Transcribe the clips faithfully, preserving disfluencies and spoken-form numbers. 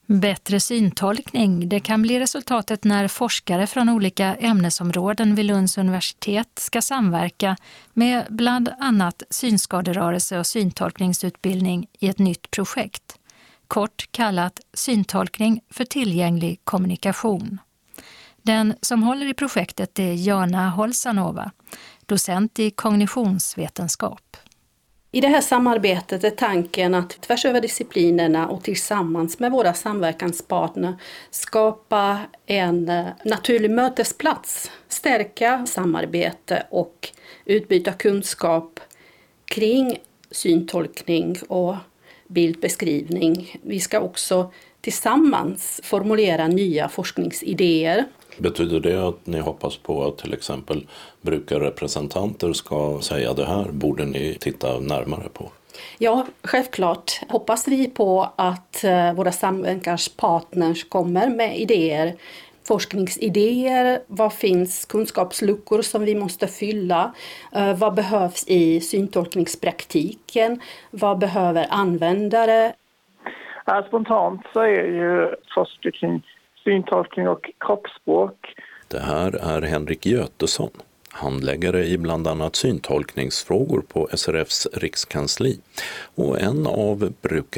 Bättre syntolkning, det kan bli resultatet när forskare från olika ämnesområden vid Lunds universitet ska samverka med bland annat synskaderörelse och syntolkningsutbildning i ett nytt projekt, kort kallat Syntolkning för tillgänglig kommunikation. Den som håller i projektet är Jana Holsanova, docent i kognitionsvetenskap. I det här samarbetet är tanken att tvärs över disciplinerna och tillsammans med våra samverkanspartner skapa en naturlig mötesplats, stärka samarbete och utbyta kunskap kring syntolkning och bildbeskrivning. Vi ska också tillsammans formulera nya forskningsidéer. Betyder det att ni hoppas på att till exempel brukarrepresentanter ska säga det här borde ni titta närmare på? Ja, självklart hoppas vi på att våra samverkanspartners kommer med idéer, forskningsidéer. Vad finns kunskapsluckor som vi måste fylla? Vad behövs i syntolkningspraktiken? Vad behöver användare? Ja, spontant så är ju forskning kring syntolkning och kroppsspråk. Det här är Henrik Götesson, handläggare i bland annat syntolkningsfrågor på S R F:s rikskansli och en av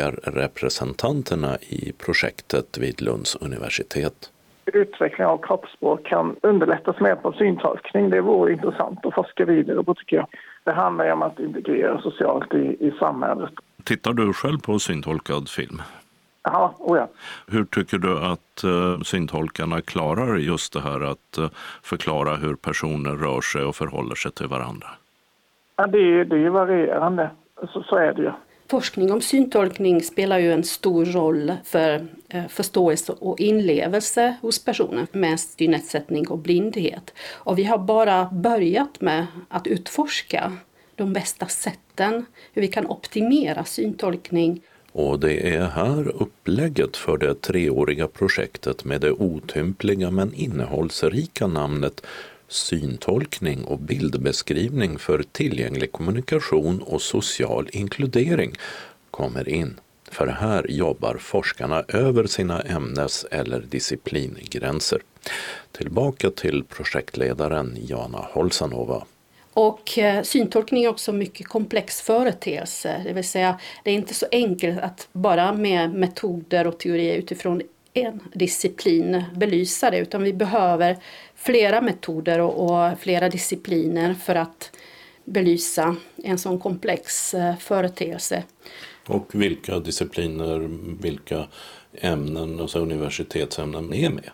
brukarrepresentanterna i projektet vid Lunds universitet. Utveckling av kroppsspråk kan underlättas med hjälp av syntolkning. Det vore intressant att forska vidare på, tycker jag. Det handlar ju om att integrera socialt i, i samhället. Tittar du själv på syntolkad film? Ja, oh ja. Hur tycker du att uh, syntolkarna klarar just det här att uh, förklara hur personer rör sig och förhåller sig till varandra? Ja, det är, det är varierande. Så, så är det ju. Forskning om syntolkning spelar ju en stor roll för eh, förståelse och inlevelse hos personer med synnedsättning och blindhet. Och vi har bara börjat med att utforska de bästa sätten hur vi kan optimera syntolkning. Och det är här upplägget för det treåriga projektet med det otympliga men innehållsrika namnet Syntolkning och bildbeskrivning för tillgänglig kommunikation och social inkludering kommer in. För här jobbar forskarna över sina ämnes- eller disciplingränser. Tillbaka till projektledaren Jana Holsanova. Och eh, syntolkning är också mycket komplex företeelse, det vill säga det är inte så enkelt att bara med metoder och teorier utifrån en disciplin belysa det, utan vi behöver flera metoder och, och flera discipliner för att belysa en sån komplex eh, företeelse. Och vilka discipliner, vilka ämnen, alltså universitetsämnen är med?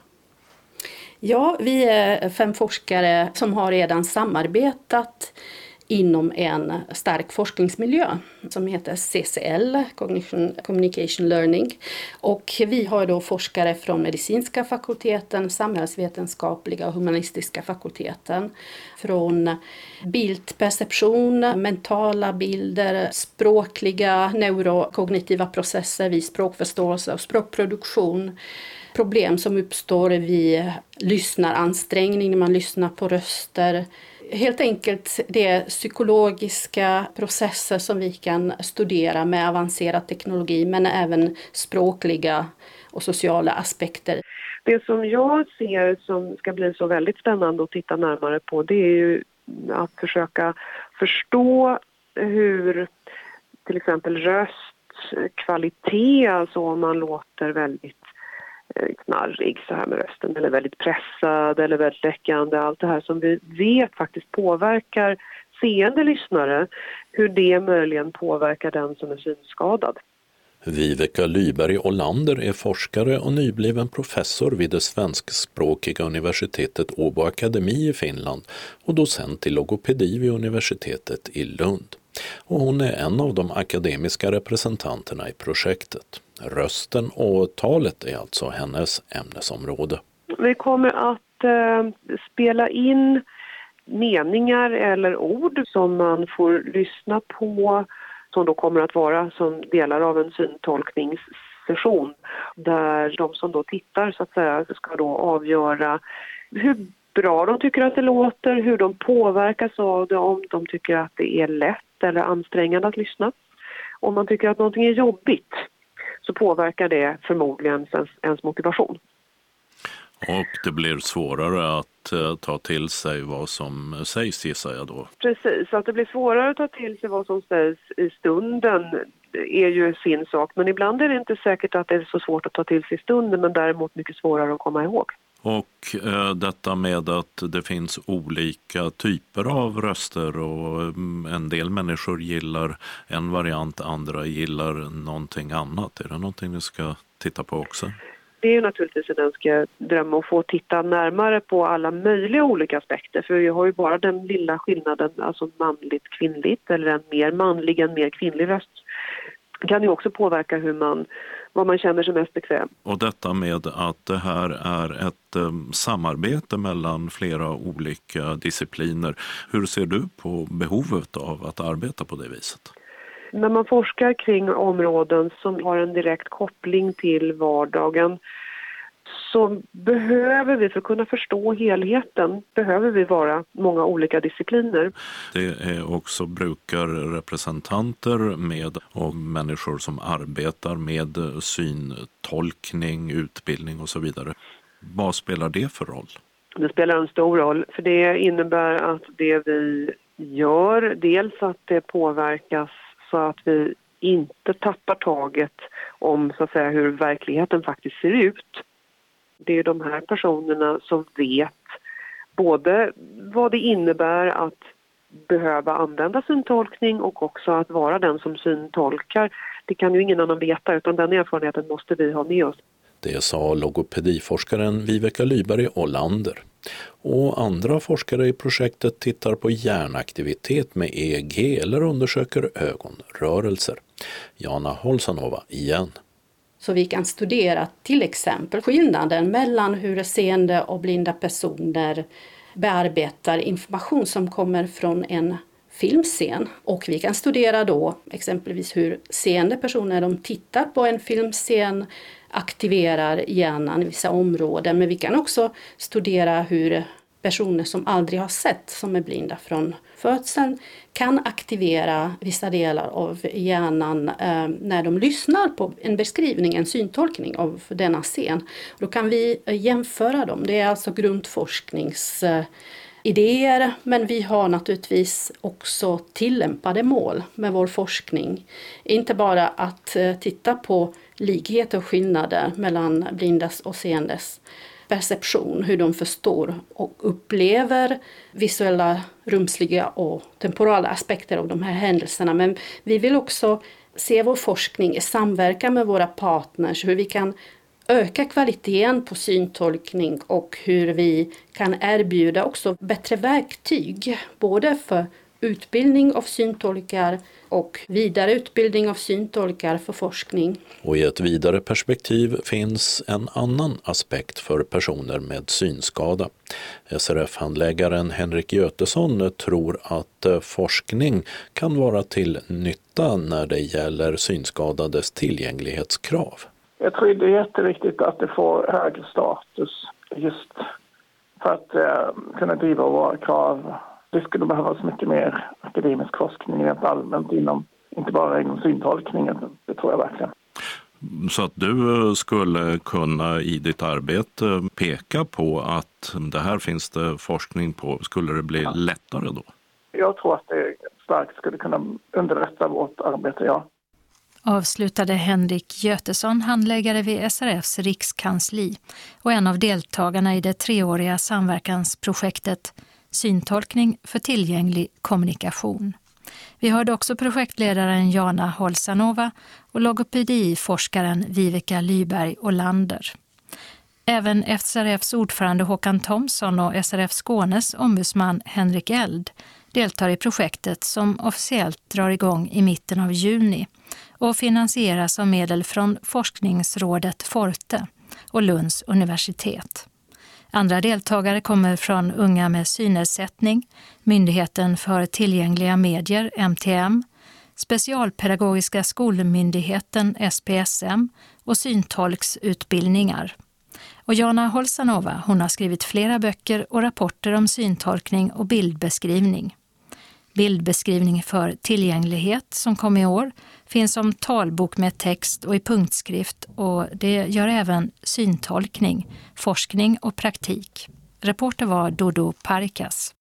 Ja, vi är fem forskare som har redan samarbetat inom en stark forskningsmiljö som heter C C L, Cognition Communication Learning. Och vi har då forskare från medicinska fakulteten, samhällsvetenskapliga och humanistiska fakulteten, från bildperception, mentala bilder, språkliga neurokognitiva processer vid språkförståelse och språkproduktion. Problem som uppstår vid lyssnaransträngning när man lyssnar på röster. Helt enkelt det är psykologiska processer som vi kan studera med avancerad teknologi, men även språkliga och sociala aspekter. Det som jag ser som ska bli så väldigt spännande att titta närmare på, det är ju att försöka förstå hur till exempel röstkvalitet, alltså om man låter väldigt knarrig så här med rösten eller väldigt pressad eller väldigt läckande, allt det här som vi vet faktiskt påverkar seende lyssnare, hur det möjligen påverkar den som är synskadad. Viveka Lyberg Olander är forskare och nybliven professor vid det svenskspråkiga universitetet Åbo Akademi i Finland och docent i logopedi vid universitetet i Lund. Och hon är en av de akademiska representanterna i projektet. Rösten och talet är alltså hennes ämnesområde. Vi kommer att eh, spela in meningar eller ord som man får lyssna på, som då kommer att vara som delar av en syntolkningssession, där de som då tittar så att säga ska då avgöra hur bra de tycker att det låter, hur de påverkas av det, om de tycker att det är lätt eller ansträngande att lyssna. Om man tycker att någonting är jobbigt, så påverkar det förmodligen ens, ens motivation. Och det blir svårare att uh, ta till sig vad som sägs, gissar jag då. Precis, att det blir svårare att ta till sig vad som sägs i stunden är ju sin sak. Men ibland är det inte säkert att det är så svårt att ta till sig i stunden, men däremot mycket svårare att komma ihåg. Och eh, detta med att det finns olika typer av röster och mm, en del människor gillar en variant, andra gillar någonting annat. Är det någonting vi ska titta på också? Det är ju naturligtvis en önskedröm att få titta närmare på alla möjliga olika aspekter. För vi har ju bara den lilla skillnaden, alltså manligt kvinnligt eller en mer manlig, en mer kvinnlig röst. Det kan ju också påverka hur man, vad man känner sig mest bekväm. Och detta med att det här är ett um, samarbete mellan flera olika discipliner. Hur ser du på behovet av att arbeta på det viset? När man forskar kring områden som har en direkt koppling till vardagen så behöver vi, för att kunna förstå helheten, behöver vi vara många olika discipliner. Det är också brukarrepresentanter med och människor som arbetar med syntolkning, utbildning och så vidare. Vad spelar det för roll? Det spelar en stor roll, för det innebär att det vi gör, dels att det påverkas så att vi inte tappar taget om så att säga hur verkligheten faktiskt ser ut. Det är de här personerna som vet både vad det innebär att behöva använda syntolkning och också att vara den som syntolkar. Det kan ju ingen annan veta, utan den erfarenheten måste vi ha med oss. Det sa logopediforskaren Viveka Lyberg Olander. Och andra forskare i projektet tittar på hjärnaktivitet med E E G eller undersöker ögonrörelser. Jana Holsanova igen. Så vi kan studera till exempel skillnaden mellan hur seende och blinda personer bearbetar information som kommer från en filmscen. Och vi kan studera då exempelvis hur seende personer de tittar på en filmscen aktiverar hjärnan i vissa områden. Men vi kan också studera hur personer som aldrig har sett, som är blinda från födseln, kan aktivera vissa delar av hjärnan eh, när de lyssnar på en beskrivning, en syntolkning av denna scen. Då kan vi jämföra dem. Det är alltså grundforskningsidéer, men vi har naturligtvis också tillämpade mål med vår forskning. Inte bara att eh, titta på likheter och skillnader mellan blindas och seendes perception, hur de förstår och upplever visuella, rumsliga och temporala aspekter av de här händelserna. Men vi vill också se vår forskning i samverkan med våra partners, hur vi kan öka kvaliteten på syntolkning och hur vi kan erbjuda också bättre verktyg, både för utbildning av syntolkar och vidare utbildning av syntolkar för forskning. Och i ett vidare perspektiv finns en annan aspekt för personer med synskada. S R F-handläggaren Henrik Götesson tror att forskning kan vara till nytta när det gäller synskadades tillgänglighetskrav. Jag tror det är jätteviktigt att det får högre status just för att eh, kunna driva våra krav. Det skulle behövas mycket mer akademisk forskning rent allmänt inom, inte bara inom syntolkningen, det tror jag verkligen. Så att du skulle kunna i ditt arbete peka på att det här finns det forskning på, skulle det bli ja. lättare då? Jag tror att det starkt skulle kunna underlätta vårt arbete, ja. Avslutade Henrik Götesson, handläggare vid S R F:s rikskansli och en av deltagarna i det treåriga samverkansprojektet Syntolkning för tillgänglig kommunikation. Vi hörde också projektledaren Jana Holsanova och logopediforskaren Viveka Lyberg Olander. Även S R F:s ordförande Håkan Thomsson och S R F Skånes ombudsman Henrik Eld deltar i projektet som officiellt drar igång i mitten av juni och finansieras av medel från forskningsrådet Forte och Lunds universitet. Andra deltagare kommer från Unga med synnedsättning, Myndigheten för tillgängliga medier, M T M, Specialpedagogiska skolmyndigheten, S P S M och syntolksutbildningar. Och Jana Holsanova, hon har skrivit flera böcker och rapporter om syntolkning och bildbeskrivning. Bildbeskrivning för tillgänglighet som kom i år finns som talbok med text och i punktskrift, och det gör även syntolkning, forskning och praktik. Reporter var Dodo Parikas.